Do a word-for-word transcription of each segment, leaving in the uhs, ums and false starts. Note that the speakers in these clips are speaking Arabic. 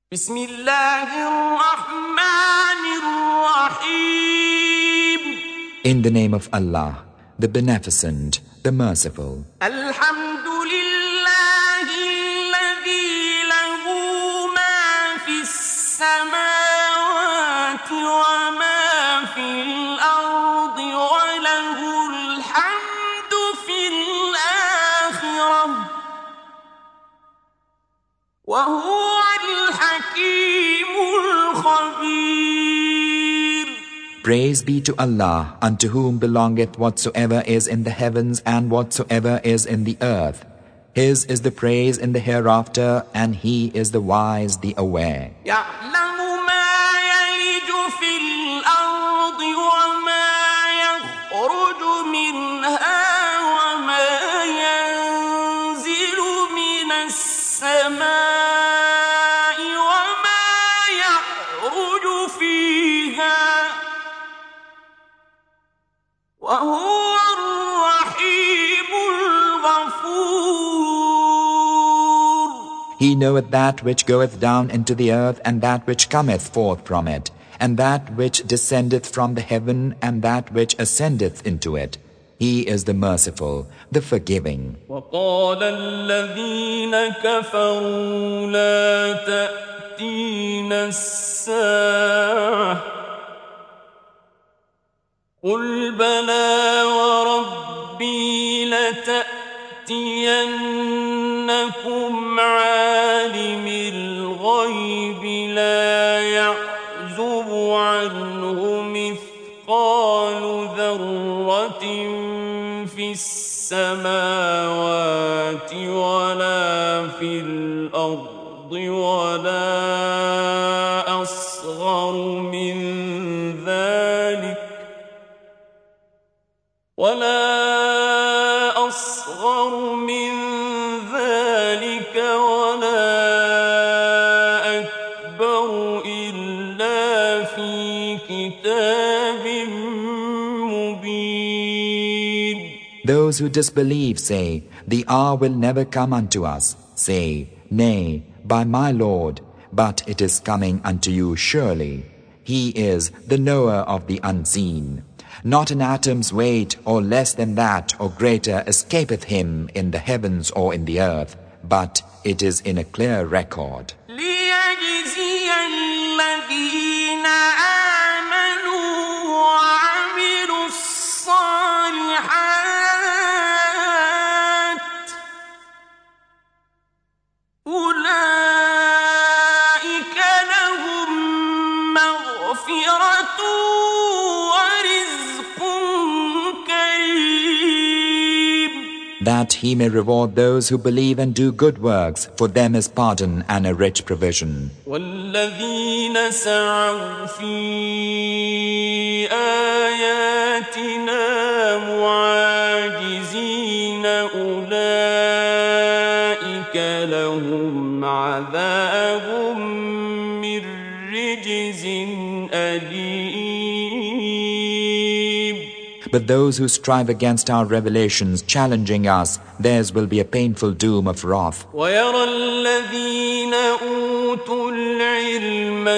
بسم الله الرحمن الرحيم. In the name of Allah, the Beneficent, the Merciful. الحمد لله الذي له ما في السماوات وما في الأرض وله الحمد في الآخرة وهو الحكيم الخبير. Praise be to Allah, unto whom belongeth whatsoever is in the heavens and whatsoever is in the earth. His is the praise in the hereafter, and He is the wise, the aware. يعلم ما يلج في الأرض وما يخرج منها وما ينزل من السماء وما يعرج فيها وهو الرحيم الغفور. He knoweth that which goeth down into the earth, and that which cometh forth from it, and that which descendeth from the heaven, and that which ascendeth into it. He is the merciful, the forgiving. وقال الذين كفروا لا تأتينا الساعة قل بلى وربي لتأتينكم عالم الغيب لا يعزب عنه مثقال ذرة في السماوات ولا في الأرض ولا أصغر من ذلك ولا أصغر من ذلك ولا أكبر إلا في كتاب مبين. Those who disbelieve say, the hour will never come unto us. Say, nay, by my Lord, but it is coming unto you surely. He is the knower of the unseen. Not an atom's weight or less than that or greater escapeth him in the heavens or in the earth, but it is in a clear record. ليجزي الذين آمنوا وعملوا الصالحات أولئك لهم مغفرة that he may reward those who believe and do good works. For them is pardon and a rich provision. وَالَّذِينَ سَعَوْا فِي آيَاتِنَا مُعَاجِزِينَ أُولَئِكَ لَهُمْ عَذَابٌ مِّن رِّجْزٍ أَلِيمٌ. But those who strive against our revelations, challenging us, theirs will be a painful doom of wrath. وَيَرَى الَّذِينَ أُوتُوا الْعِلْمَ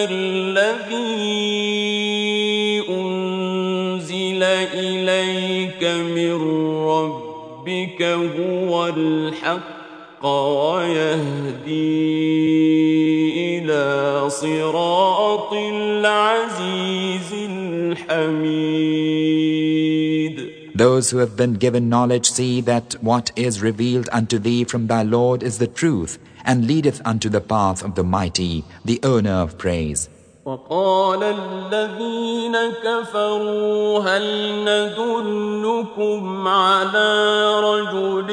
الَّذِي أُنزِلَ إِلَيْكَ مِن رَّبِّكَ هُوَ الْحَقُّ وَيَهْدِي إِلَى صِرَاطِ الْعَزِيزِ الْحَمِيدِ. Those who have been given knowledge see that what is revealed unto thee from thy Lord is the truth, and leadeth unto the path of the mighty, the owner of praise. وقال الذين كفروا هل ندلكم على رجل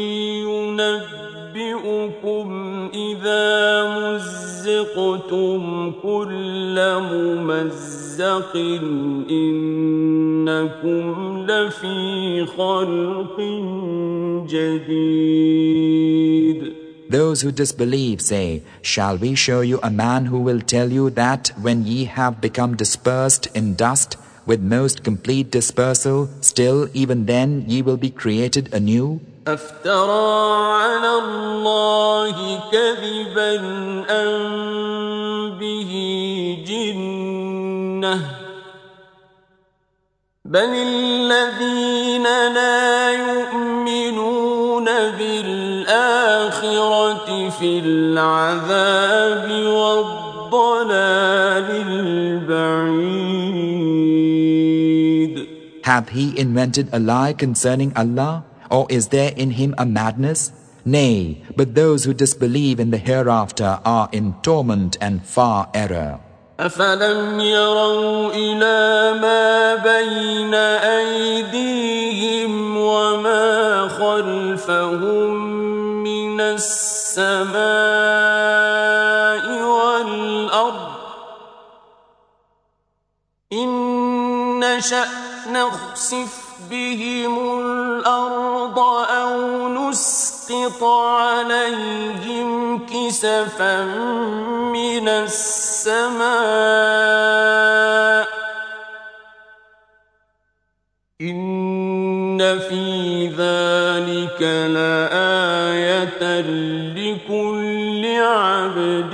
ينبئكم إذا مزقتم كل ممزق إنكم لفي خلق جديد. Those who disbelieve say, shall we show you a man who will tell you that when ye have become dispersed in dust with most complete dispersal, still even then ye will be created anew? أفترى على الله كذبا أن بل الذين لا يؤمنون بالآخرة في العذاب والضلال البعيد. Hath he invented a lie concerning Allah, or is there in him a madness? Nay, but those who disbelieve in the hereafter are in torment and far error. أفلم يروا إلى ما بين أيديهم وما خلفهم من السماء والأرض إن نشأ نخسف بهم الأرض أو نسقط عليهم كسفا من السماء إن في ذلك لآية لكل عبد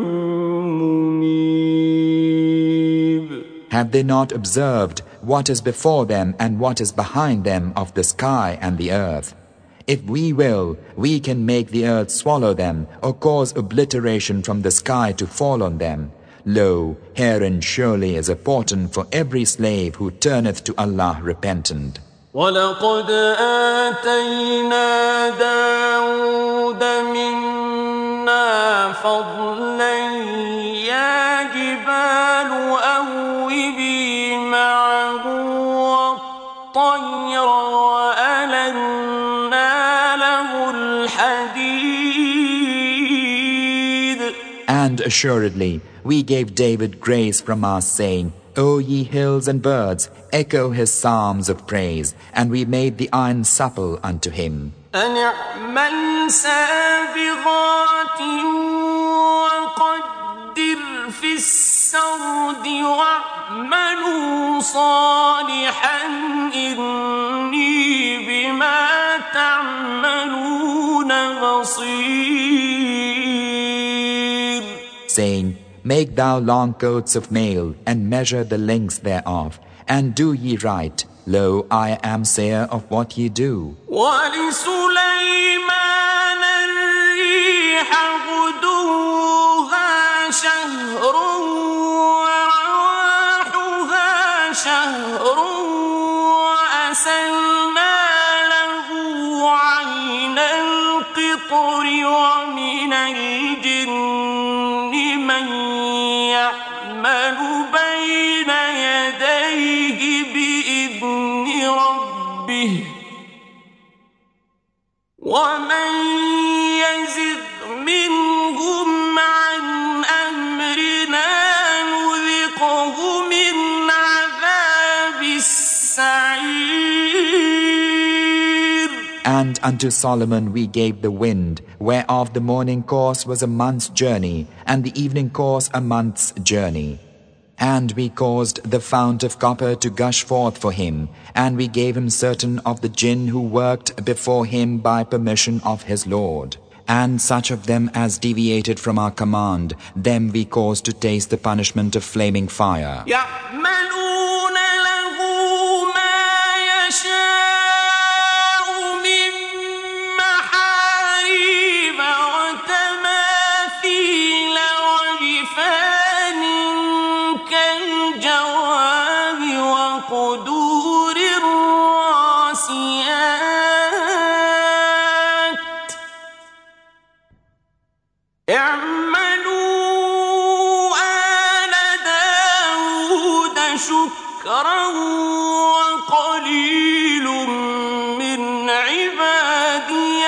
منيب. Have they not observed what is before them and what is behind them of the sky and the earth? If we will, we can make the earth swallow them or cause obliteration from the sky to fall on them. Lo, herein surely is a portent for every slave who turneth to Allah repentant. وَلَقَدْ آتَيْنَا دَاوُودَ مِنَّا فَضْلًا يَا جِبَالُ أَوِّبِي مَعَهُ وَالطَّيْرَ وَأَلَنَّا لَهُ الْحَدِيدَ. And assuredly, we gave David grace from our saying, O ye hills and birds, echo his psalms of praise, and we made the iron supple unto him. أن اعمل سابغات وقدر في السرد واعملوا صالحا إني بما تعملون بصير. Saying, make thou long coats of mail, and measure the lengths thereof, and do ye right. Lo, I am sayer of what ye do. وَلِسُلَيْمَانَ الرِّيحَ غُدُوُّهَا شَهْرٌ وَرَوَاحُهَا شَهْرٌ وَأَسَلْنَا لَهُ عَيْنَ الْقِطْرِ وَمِنَ الْجِنِّ مَن يَعْمَلُ بَيْنَ يَدَيْهِ بِإِذْنِ رَبِّهِ وَمَن يَزِغْ مِنْهُمْ عَنْ أَمْرِنَا نُذِقْهُ مِنْ عَذَابِ السَّعِيرِ. And unto Solomon we gave the wind, whereof the morning course was a month's journey, and the evening course a month's journey. And we caused the fount of copper to gush forth for him, and we gave him certain of the jinn who worked before him by permission of his Lord. And such of them as deviated from our command, them we caused to taste the punishment of flaming fire. يَعْمَلُونَ لَهُ مَا يَشَاءُ مِن مَّحَارِيبَ وَتَمَاثِيلَ وَجِفَانٍ كَالْجَوَابِ وَقُدُورٍ رَّاسِيَاتٍ. اعْمَلُوا آلَ دَاوُودَ شُكْرًا وَقَلِيلٌ مِّنْ عِبَادِيَ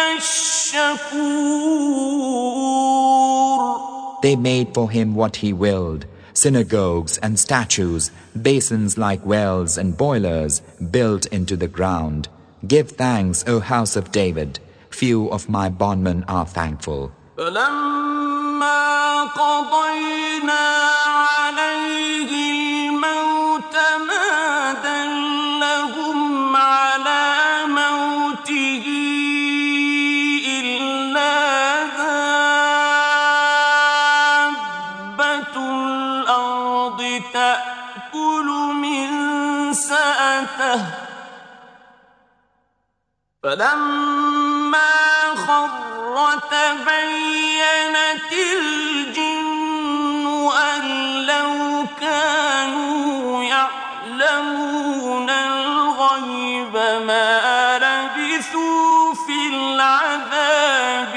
الشَّكُورُ. They made for him what he willed, synagogues and statues, basins like wells and boilers built into the ground. Give thanks, O house of David. Few of my bondmen are thankful. فَلَمَّا قَضَيْنَا عَلَيْهِ الْمَوْتَ مَا دَلَّهُمْ عَلَى مَوْتِهِ إِلَّا دَابَّةُ الْأَرْضِ تَأْكُلُ مِنْ سَأَتِهِ ساعته فلما خر تبينت الجن أن لو كانوا يعلمون الغيب ما لبثوا في العذاب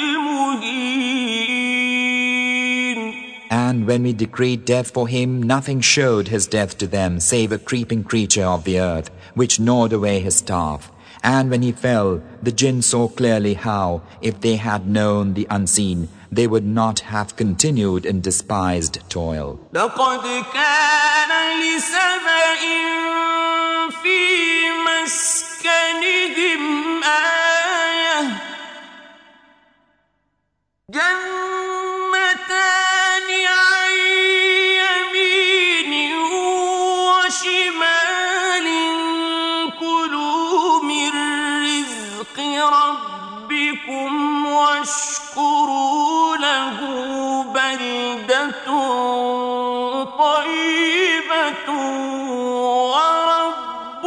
المهين. And when we decreed death for him, nothing showed his death to them save a creeping creature of the earth, which gnawed away his staff. And when he fell, the jinn saw clearly how, if they had known the unseen, they would not have continued in despised toil. لقد كان لسبإ في مسكنهم آية جنتان عن يمين وشمال كلوا من رزق ربكم واشكروا له بلدة طيبة ورب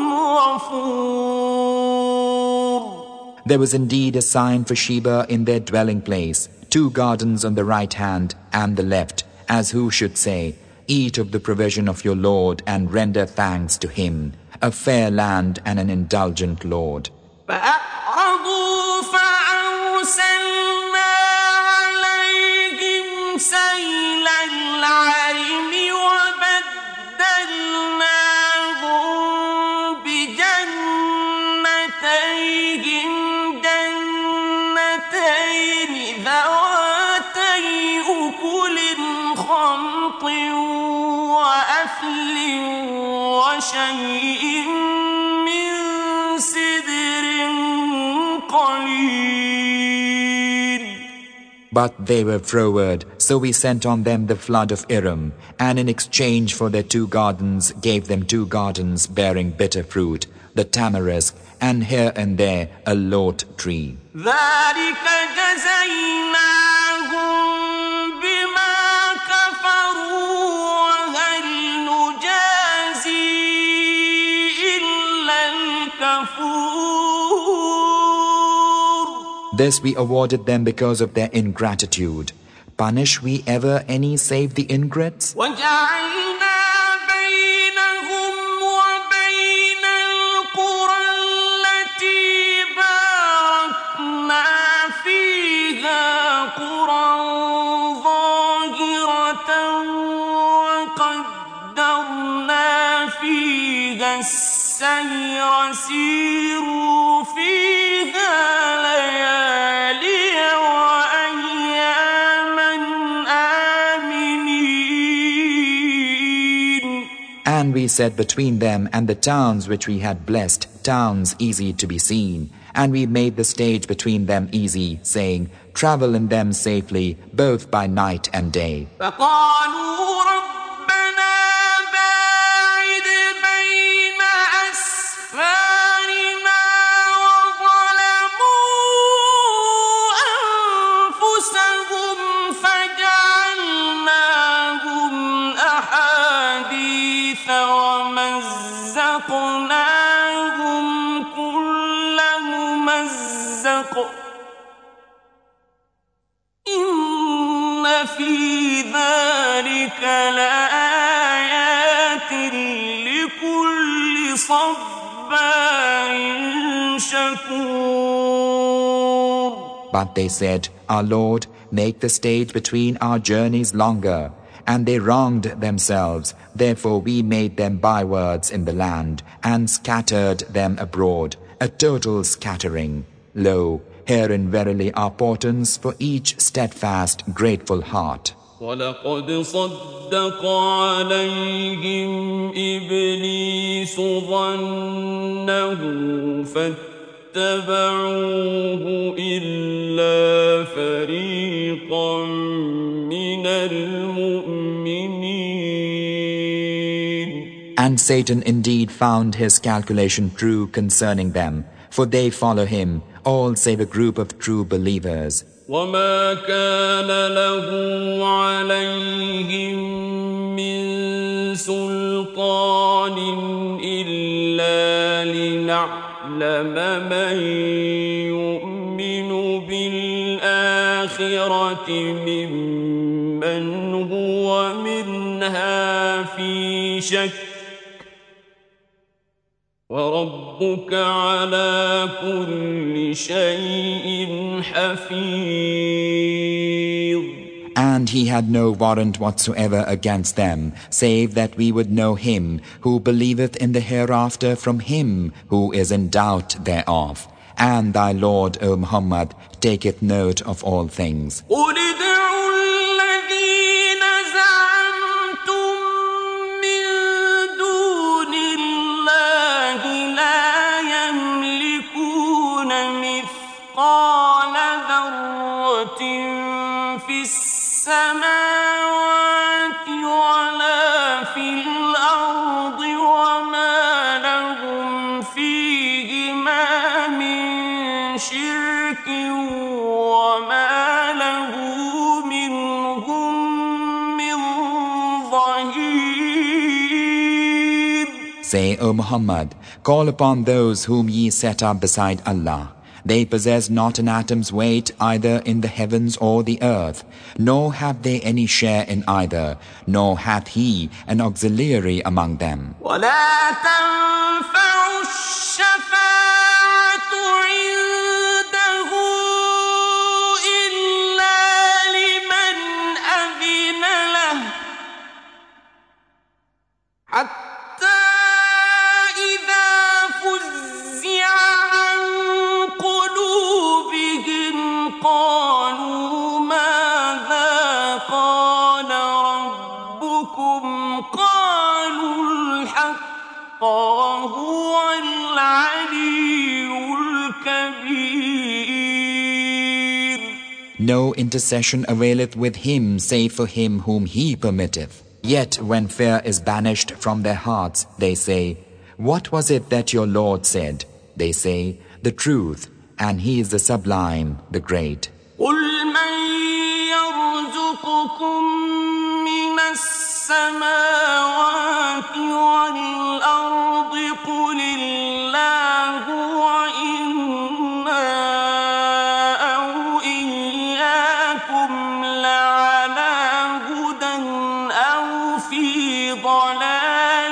غفور. There was indeed a sign for Sheba in their dwelling place, two gardens on the right hand and the left, as who should say, eat of the provision of your Lord and render thanks to him, a fair land and an indulgent Lord. فأعرضوا فأرسلنا عليهم سيل العرم وبدلناهم بجنتيهم جنتين ذواتي أكل خمط وأثل وشيء من سدر قليل. But they were froward, so we sent on them the flood of Iram, and in exchange for their two gardens gave them two gardens bearing bitter fruit, the tamarisk, and here and there a lot tree. ذلك جزيناهم بما كفروا وهل نجازي إلا الكفور. This we awarded them because of their ingratitude. Punish we ever any save the ingrates? وجعلنا بينهم وبين القرى التي باركنا فيها قرى ظاهرة وقدرنا فيها السير سيروا فيها ليالي وأياما آمنين. And we said between them and the towns which we had blessed, towns easy to be seen. And we made the stage between them easy, saying, travel in them safely, both by night and day. فقالوا ربنا باعد بين أسفارنا وظلموا أنفسهم فجعلناهم أحاديث ومزقناهم كل ممزق إن في ذلك لآيات لكل صبار شكور. But they said, our Lord, make the stage between our journeys longer. And they wronged themselves, therefore we made them bywords in the land, and scattered them abroad, a total scattering. Lo, herein verily are portents for each steadfast, grateful heart. وَلَقَدْ صَدَّقَ عَلَيْهِمْ إِبْلِيسُ ظَنَّهُ فَاتَّبَعُوهُ إِلَّا فَرِيقًا مِنَ الْمُؤْمِنِينَ. And Satan indeed found his calculation true concerning them, for they follow him, all save a group of true believers. وَمَا كَانَ لَهُ عَلَيْهِمْ مِنْ سُلْطَانٍ إِلَّا من يؤمن بالآخرة ممن هو منها في شك وربك على كل شيء حفيظ. And he had no warrant whatsoever against them, save that we would know him who believeth in the hereafter from him who is in doubt thereof. And thy Lord, O Muhammad, taketh note of all things. السماوات ولا في الأرض وما لهم فيهما من شرك وما له منهم من ظهير. Say, O Muhammad, call upon those whom ye set up beside Allah. They possess not an atom's weight either in the heavens or the earth, nor have they any share in either, nor hath he an auxiliary among them. ولا تنفع الشفاعة عنده إلا لمن أذن له حتى إذا فزع عن قلوبهم قالوا ماذا قال ربكم قالوا الحق وهو العلي الكبير. No intercession availeth with him save for him whom he permitteth. Yet when fear is banished from their hearts, they say, what was it that your Lord said? They say, the truth, and he is the sublime, the great. قُلْ مَنْ يَرْزُقُكُم مِّنَ السَّمَاوَاتِ وَالْأَرْضِ قُلِ اللَّهُ وَإِنَّا أَوْ إِيَّاكُمْ لَعَلَى هُدًى أَوْ فِي ضَلَالٍ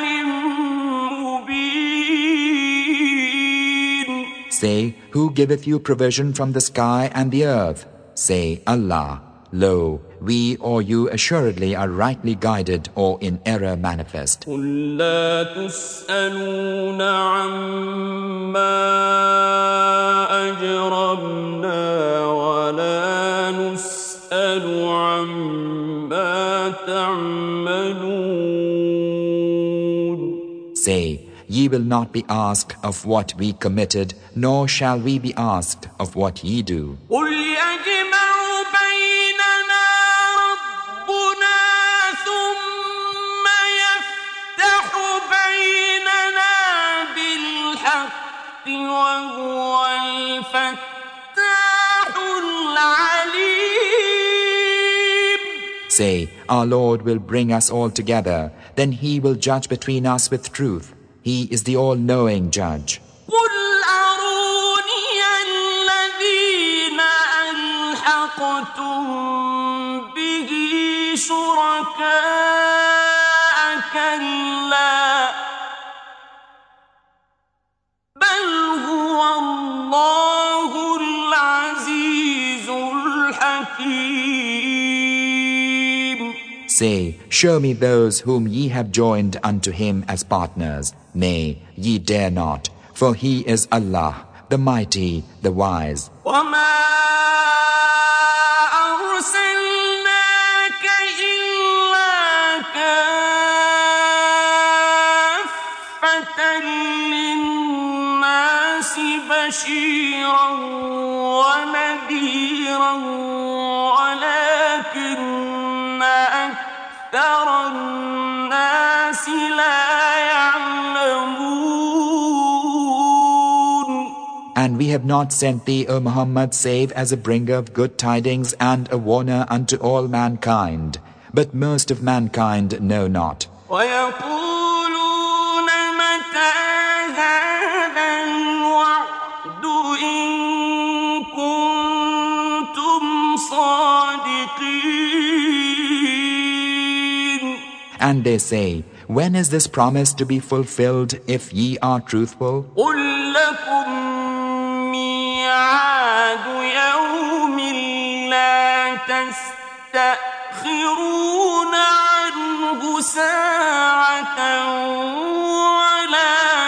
مُّبِينٍ. Say, who giveth you provision from the sky and the earth? Say, Allah. Lo, we or you assuredly are rightly guided or in error manifest. قُل لَّا تُسْأَلُونَ عَمَّا أَجْرَمْنَا وَلَا نُسْأَلُ عَمَّا تَعْمَلُونَ. Say, ye will not be asked of what we committed, nor shall we be asked of what ye do. قُلْ يَجْمَعُ بَيْنَنَا رَبُّنَا ثُمَّ يَفْتَحُ بَيْنَنَا بِالْحَقِّ وَهُوَ الْفَتَّاحُ الْعَلِيمُ. Say, our Lord will bring us all together, then he will judge between us with truth. He is the all-knowing judge. قُلْ أَرُونِيَ الَّذِينَ أَلْحَقْتُم بِهِ شُرَكَاءَ كَلَّا بَلْ هُوَ اللَّهُ الْعَزِيزُ الْحَكِيمُ. Say, show me those whom ye have joined unto him as partners. Nay, ye dare not, for he is Allah, the mighty, the wise. وَمَا أَرْسَلْنَاكَ إِلَّا كَافَّةً لِّلنَّاسِ بَشِيرًا وَنَذِيرًا وَلَكِنَّ أَكْثَرَ النَّاسِ لَا And we have not sent thee, O Muhammad, save as a bringer of good tidings and a warner unto all mankind. But most of mankind know not. وَيَقُولُونَ مَتَىٰ هَٰذَا الْوَعْدُ And they say, when is this promise to be fulfilled if ye are truthful? قل لكم ميعاد يوم لا تستأخرون عنه ساعة ولا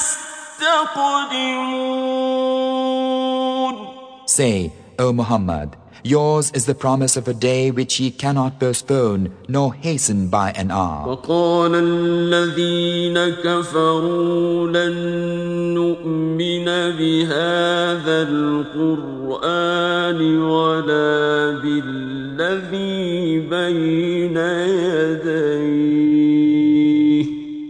تستقدمون. Say, O Muhammad, yours is the promise of a day which ye cannot postpone nor hasten by an hour. وقال الذين كفروا لن نؤمن بهذا القرآن ولا بالذي بين يديه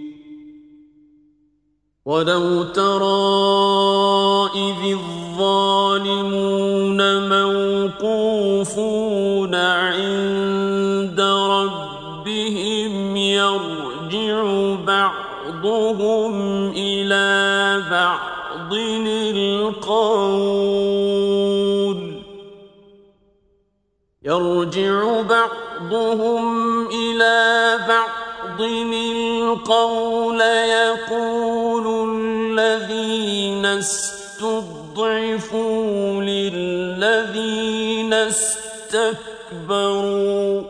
ولو ترى إذ الظالمون موقوفون عند ربهم يرجع بعضهم إلى بعض القول يرجع بعضهم إلى بعض القول يقول الذين استضعفوا للذين استكبروا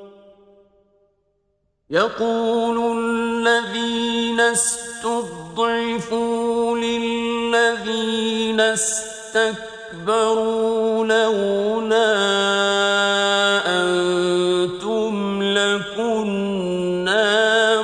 يقول الذين استضعفوا للذين استكبروا لولا أنتم لكنا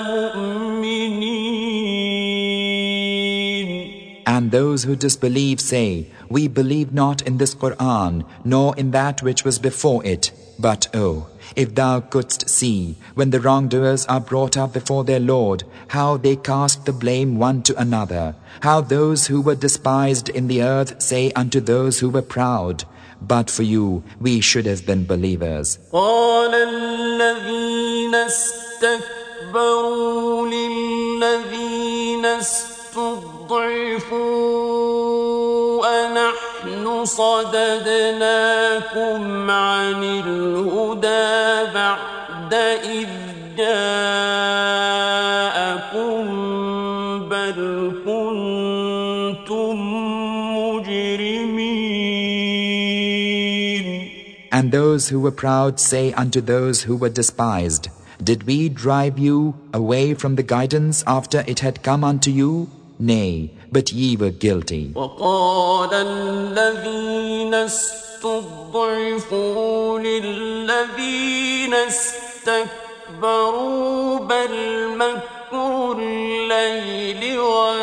مؤمنين. And those who disbelieve say, we believe not in this Qur'an, nor in that which was before it. But, oh, if thou couldst see, when the wrongdoers are brought up before their Lord, how they cast the blame one to another, how those who were despised in the earth say unto those who were proud, but for you we should have been believers. قال الذين استكبروا للذين استضعفوا أنحن صددناكم عن الهدى بعد إذ جاءكم بل كنتم مجرمين. And those who were proud say unto those who were despised, did we drive you away from the guidance after it had come unto you? Nay, but ye were guilty. وقال الذين استضعفوا للذين استكبروا بل مكر الليل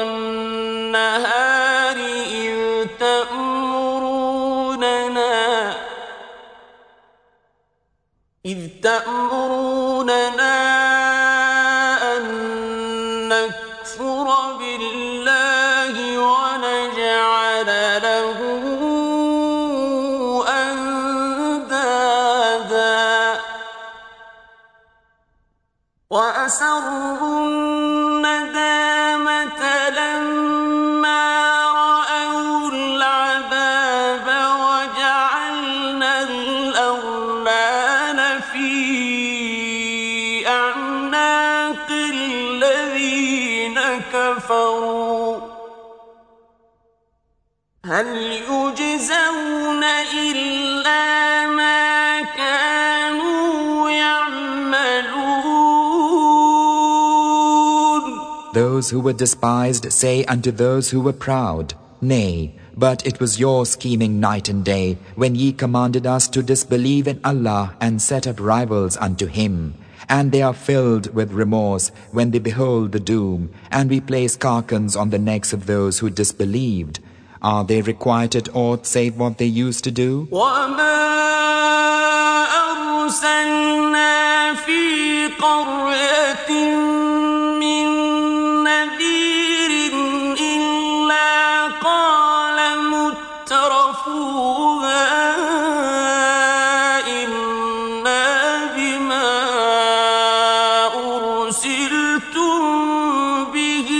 والنهار إذ تأمروننا إذ تأمروننا أن نكفر بالله ونجعل له أندادا وأسروا الندامة لما رأوا العذاب وجعلنا الأغلال في أعناق الذين كفروا هل يجزون إلا ما كانوا يعملون. Those who were despised say unto those who were proud, nay, but it was your scheming night and day when ye commanded us to disbelieve in Allah and set up rivals unto Him. And they are filled with remorse when they behold the doom, and we place carcans on the necks of those who disbelieved. Are they requited aught save what they used to do? وما أرسلنا في قرية من نذير إلا قال مترفوها إنا بما أرسلتم به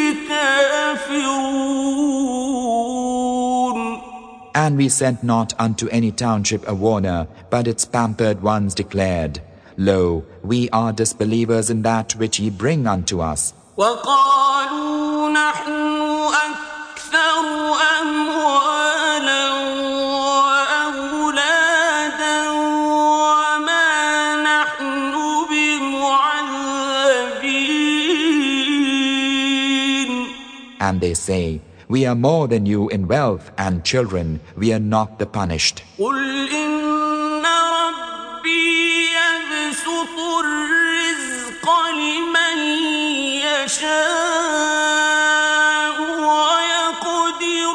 كافرون. And we sent not unto any township a warner, but its pampered ones declared, Lo, we are disbelievers in that which ye bring unto us. وقالوا نحن أكثر أموالا وأولادا وما نحن بمعذبين. And they say, we are more than you in wealth and children, we are not the punished. قل إن ربي يبسط الرزق لمن يشاء ويقدر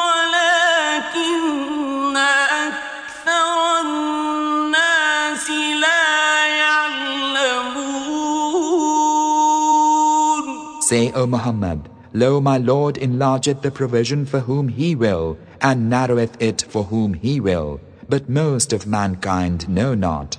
ولكن أكثر الناس لا يعلمون. Say, O Muhammad, Lo, my Lord enlargeth the provision for whom He will, and narroweth it for whom He will, but most of mankind know not.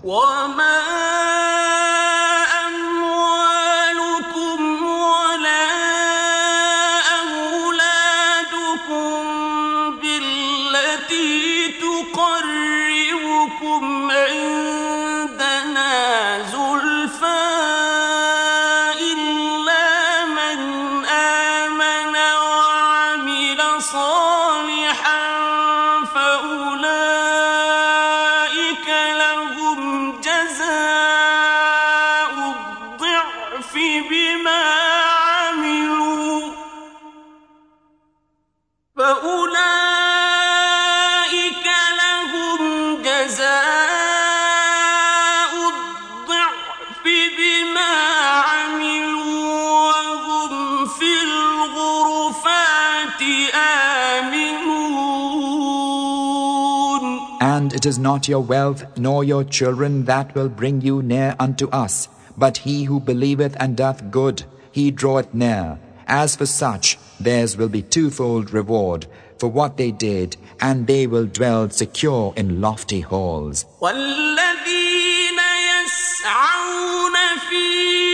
And it is not your wealth nor your children that will bring you near unto us, but he who believeth and doth good, he draweth near. As for such, theirs will be twofold reward for what they did, and they will dwell secure in lofty halls. وَالَّذِينَ يَسْعَوْنَ فِي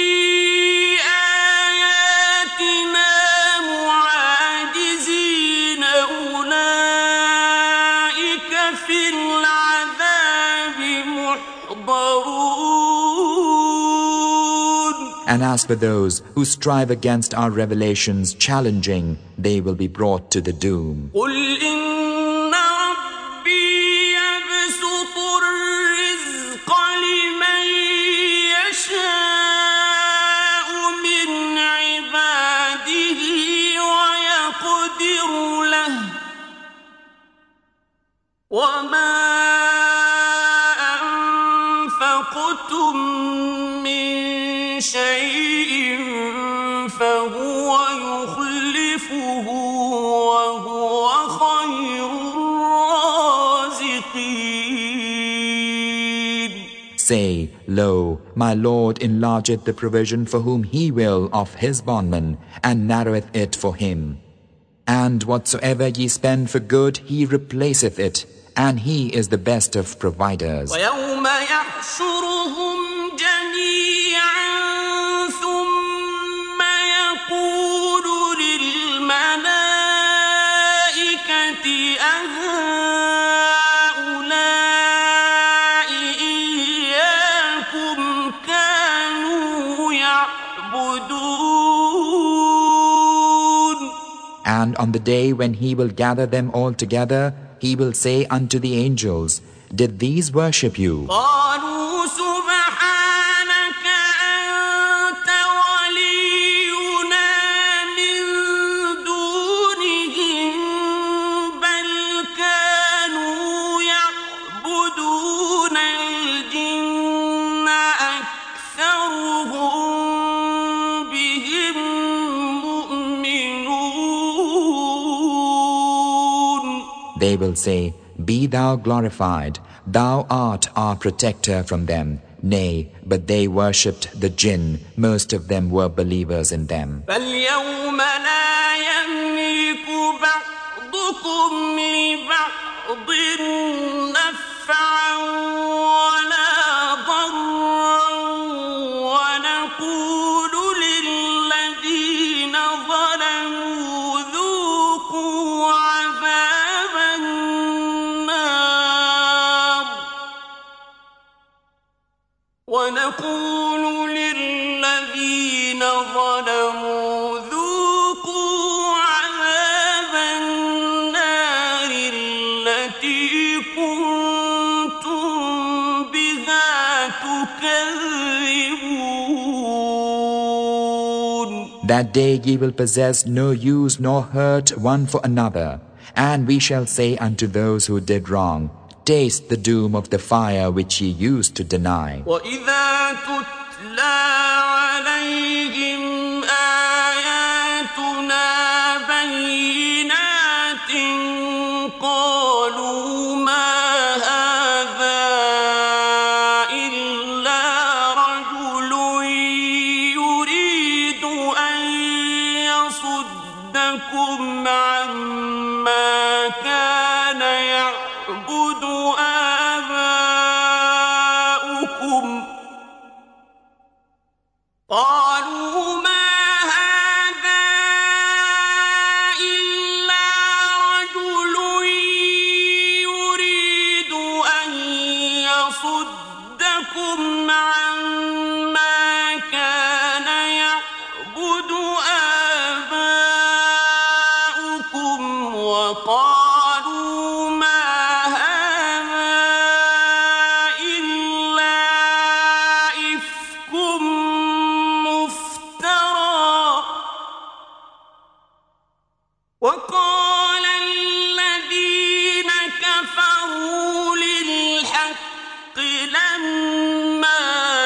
آيَاتِنَا مُعَاجِزِينَ أُولَئِكَ فِي الْعَذَابِ مُحْضَرُونَ. And as for those who strive against our revelations challenging, they will be brought to the doom. قُلْ إِنَّ رَبِّي يَبْسُطُ الرِّزْقَ لِمَن يَشَاءُ مِنْ عِبَادِهِ وَيَقْدِرُ لَهُ وَمَا أَنفَقْتُم مِّن شَيْءٍ فَهُوَ يُخْلِفُهُ وَهُوَ خَيْرُ الرَّازِقِينَ. Say, Lo, my Lord enlargeth the provision for whom He will of His bondmen, and narroweth it for him. And whatsoever ye spend for good, He replaceth it, and He is the best of providers. وَيَوْمَ يَحْشُرُهُمْ جَمِيعًا ثُمَّ يَقُولُ لِلْمَلَائِكَةِ أَهَؤُلَاءِ إِيَّاكُمْ كَانُوا يَعْبُدُونَ. And on the day when He will gather them all together, He will say unto the angels, Did these worship you? قالوا سبحانك أنت ولينا من دونهم بل كانوا يعبدون الجن أكثرهم بهم مؤمنون. They will say, Be thou glorified, thou art our protector from them. Nay, but they worshipped the jinn, most of them were believers in them. فاليوم لا يملك بعضكم لبعض نفعا ولا ضرا ونقول للذين ظلموا ذوقوا عذاب النار ونقول للذين ظلموا ذوقوا عذاب النار التي كنتم بها تكذبون. That day ye will possess no use nor hurt one for another, and we shall say unto those who did wrong, taste the doom of the fire which ye used to deny. وَإِذَا تُتْلَى عَلَيْهِمْ آيَاتُنَا بَيِّنَاتٍ قَالُوا مَا هَذَا إِلَّا رَجُلٌ يُرِيدُ أَن يَصُدَّكُمْ عَمَّا كَانَ يَعْبُدُ آبَاؤُكُمْ قَالُوا مَا هَذَا إِلَّا رَجُلٌ يُرِيدُ أَن يَصُدَّكُمْ عَمَّا كَانَ يَعْبُدُ آبَاؤُكُمْ وَقَالُوا مَا هَذَا إِلَّا إِفْكٌ مُفْتَرًى. وَقَالَ الَّذِينَ كَفَرُوا لِلْحَقِّ لَمَّا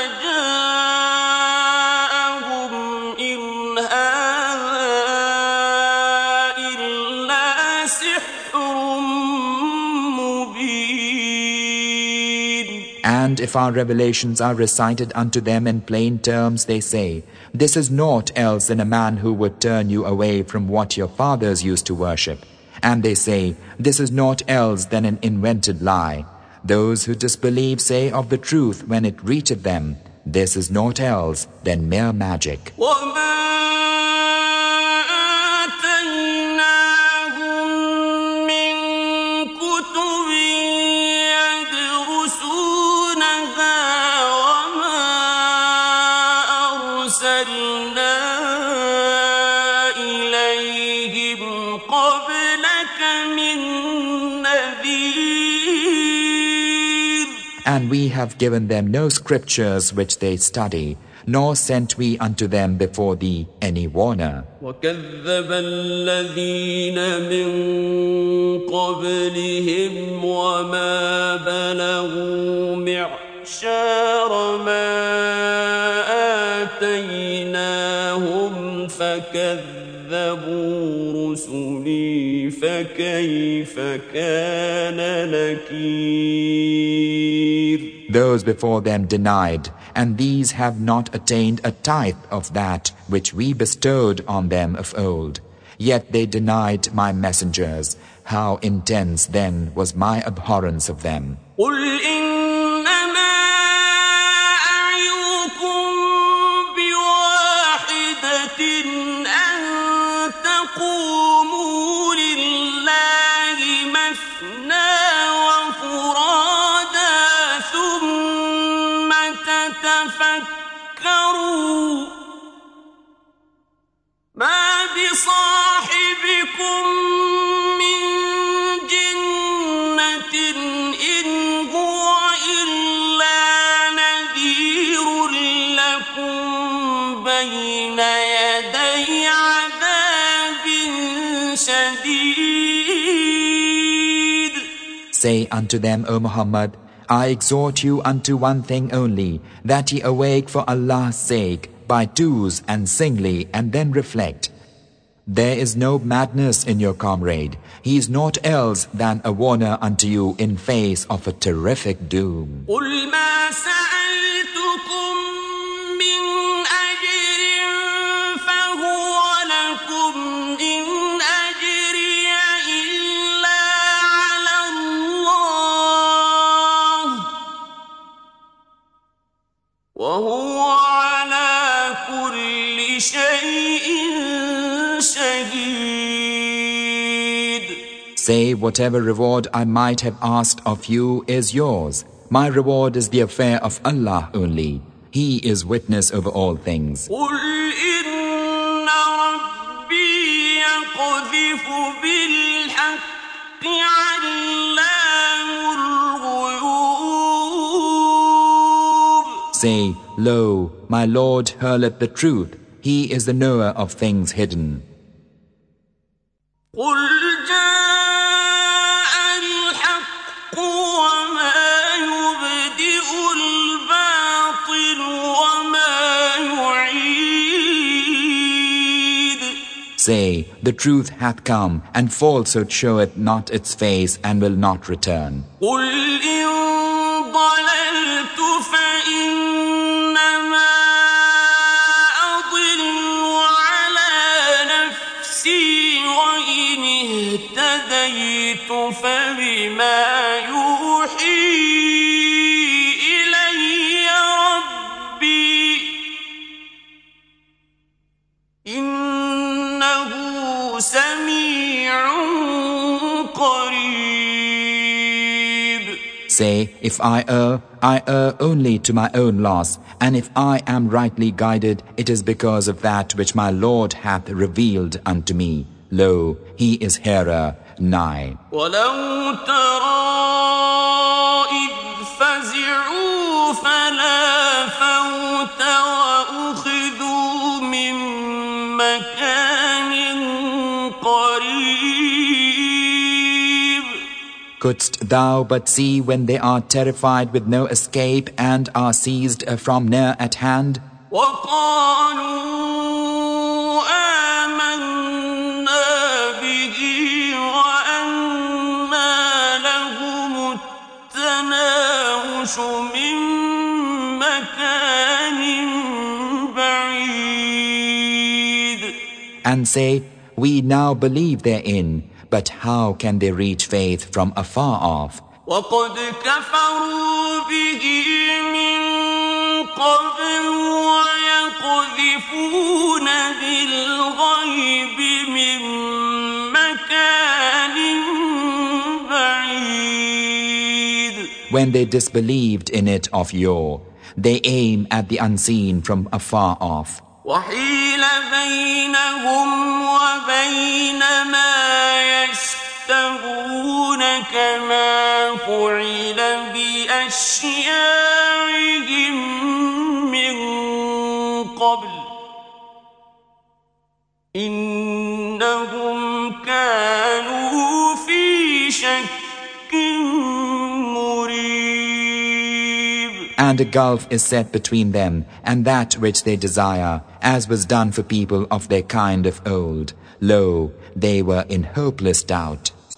جَاءَهُمْ إِنْ هَذَا إِلَّا سِحْرٌ مُبِينٌ. And if our revelations are recited unto them in plain terms, they say, this is naught else than a man who would turn you away from what your fathers used to worship. And they say, this is naught else than an invented lie. Those who disbelieve say of the truth when it reacheth them, this is naught else than mere magic. وَمَا آتَيْنَاهُم مِّن كُتُبٍ يَدْرُسُونَهَا وَمَا أَرْسَلْنَا إِلَيْهِمْ قَبْلَكَ مِن نَّذِيرٍ. And we have given them no scriptures which they study, nor sent we unto them before thee any warner. وَكَذَّبَ الَّذِينَ مِن قَبْلِهِمْ وَمَا بَلَغُوا مِعْشَارَ مَا آتَيْنَاهُمْ فَكَذَّبُوا رُسُلِي فَكَيْفَ كَانَ نَكِيرِ. Those before them denied, and these have not attained a tithe of that which we bestowed on them of old. Yet they denied my messengers. How intense then was my abhorrence of them. قُلْ إِنَّمَا أَعِظُكُم بِوَاحِدَةٍ أَن تَقُومُوا لِلَّهِ مَثْنَىٰ وَفُرَادَىٰ ثُمَّ تَتَفَكَّرُوا مَا بِصَاحِبِكُم مِّن جِنَّةٍ إِنْ هُوَ إِلَّا نَذِيرٌ لَّكُم بَيْنَ يَدَيْ عَذَابٍ شَدِيدٍ. Say unto them, O Muhammad, I exhort you unto one thing only, that ye awake for Allah's sake by twos and singly, and then reflect. There is no madness in your comrade. He is naught else than a warner unto you in face of a terrific doom. قُلْ مَا سَأَلْتُكُم مِّنْ أَجْرٍ فَهُوَ لَكُمْ إِنْ أَجْرِيَ إِلَّا عَلَى اللَّهِ وَهُوَ عَلَى كُلِّ شَيْءٍ شَهِيدٌ. Say, whatever reward I might have asked of you is yours. my reward is the affair of Allah only. He is witness over all things. قل إن ربي يقذف بالحق علام الغيوب. Say, Lo, my Lord hurleth the truth. He is the knower of things hidden. قل جاء الحق وما يبدئ الباطل وما يعيد. Say, the truth hath come, and falsehood showeth not its face, and will not return. قل إن ضللت فإنما أضل على نفسي وإن اهتديت فبما يوحي إلي ربي إنه سميع قريب. Say, if I err, I err only to my own loss, and if I am rightly guided, it is because of that which my Lord hath revealed unto me. Lo, He is hearer, nigh. ولو ترى إذ فزعوا فلا فوت وأخذوا من مكان قريب. Couldst thou but see when they are terrified with no escape and are seized from near at hand? وقالوا آمنا به وأنى لهم التناوش من مكان بعيد. And say, we now believe therein, but how can they reach faith from afar off? وقد كفروا به من قبل ويقذفون بالغيب من مكان بعيد. When they disbelieved in it of yore, they aim at the unseen from afar off. وحيل بينهم وبين ما يشتهون كما فعل بأشياعهم من قبل إنهم كانوا في شك مريب. And a gulf is set between them and that which they desire, as was done for people of their kind of old. Lo, they were in hopeless doubt.